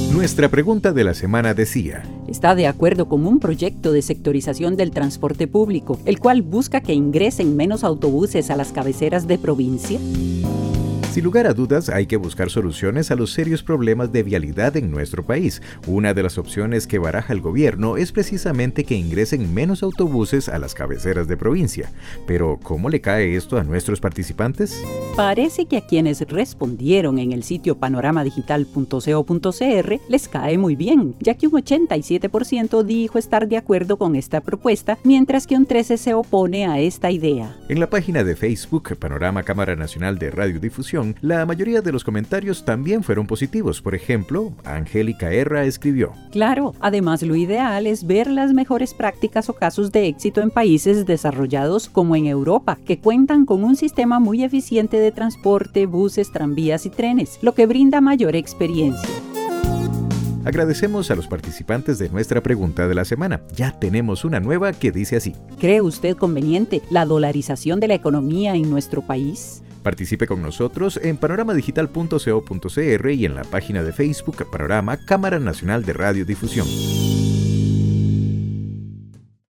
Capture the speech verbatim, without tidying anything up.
Nuestra pregunta de la semana decía: ¿está de acuerdo con un proyecto de sectorización del transporte público, el cual busca que ingresen menos autobuses a las cabeceras de provincia? Sin lugar a dudas, hay que buscar soluciones a los serios problemas de vialidad en nuestro país. Una de las opciones que baraja el gobierno es precisamente que ingresen menos autobuses a las cabeceras de provincia. Pero, ¿cómo le cae esto a nuestros participantes? Parece que a quienes respondieron en el sitio panorama digital punto co punto cr les cae muy bien, ya que un ochenta y siete por ciento dijo estar de acuerdo con esta propuesta, mientras que un trece por ciento se opone a esta idea. En la página de Facebook, Panorama Cámara Nacional de Radiodifusión, la mayoría de los comentarios también fueron positivos. Por ejemplo, Angélica Erra escribió: claro, además lo ideal es ver las mejores prácticas o casos de éxito en países desarrollados como en Europa, que cuentan con un sistema muy eficiente de transporte, buses, tranvías y trenes, lo que brinda mayor experiencia. Agradecemos a los participantes de nuestra pregunta de la semana. Ya tenemos una nueva que dice así: ¿cree usted conveniente la dolarización de la economía en nuestro país? Participe con nosotros en panorama digital punto co punto cr y en la página de Facebook Panorama Cámara Nacional de Radiodifusión.